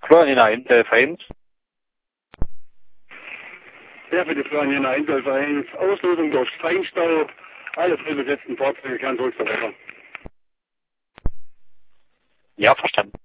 Florian hinein, Delta 1. Ja, für die Florian 1, Delta 1. Auslösung durch Feinstaub. Alle vollbesetzten Fahrzeuge kehren zurück zur Woche. Ja, verstanden.